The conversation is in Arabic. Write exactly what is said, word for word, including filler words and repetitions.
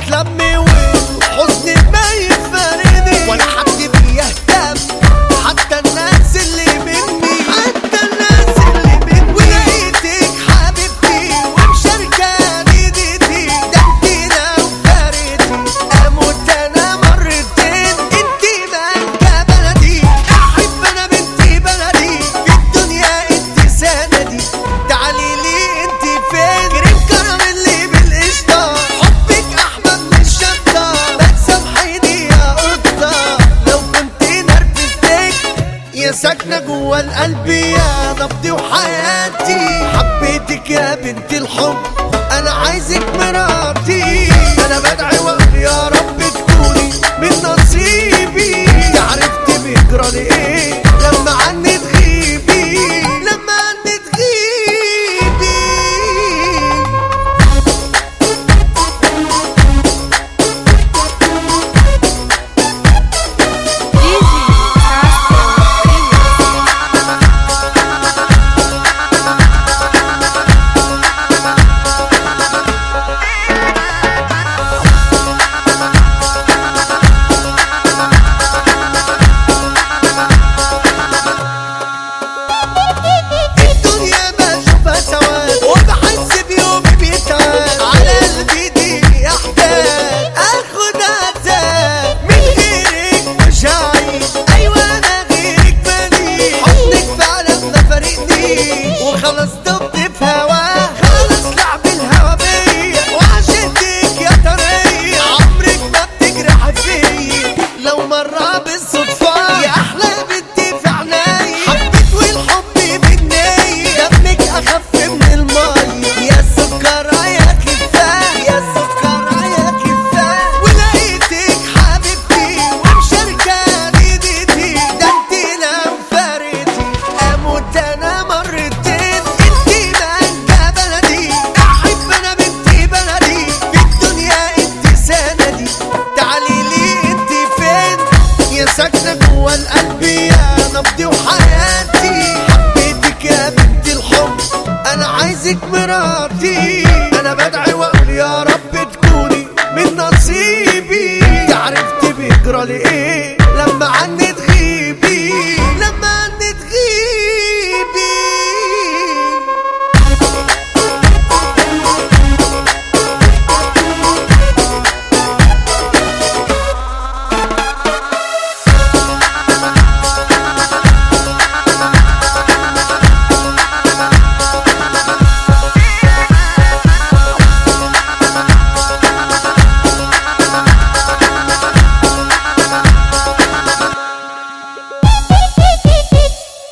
بتلم وحزني ما يفارقني ولا حد بيهتم حتى الناس اللي مني حتى الناس اللي مني ولقيتك حبيبتي ومشاركاني ديتي ده انتي لو فارقتي اموت انا مرتين انتي مالكة بلدي احب انا بنتي بلدي في الدنيا انتي سندي تعالي لي انتي فين كريم كرم اللي بالقشطة حبك احمد من الشطة بتسامحيني يا قطة لو كنت نرفزتك يا ساكنة جوا القلب يا نبضي وحياتي حبيتك يا بنت الحب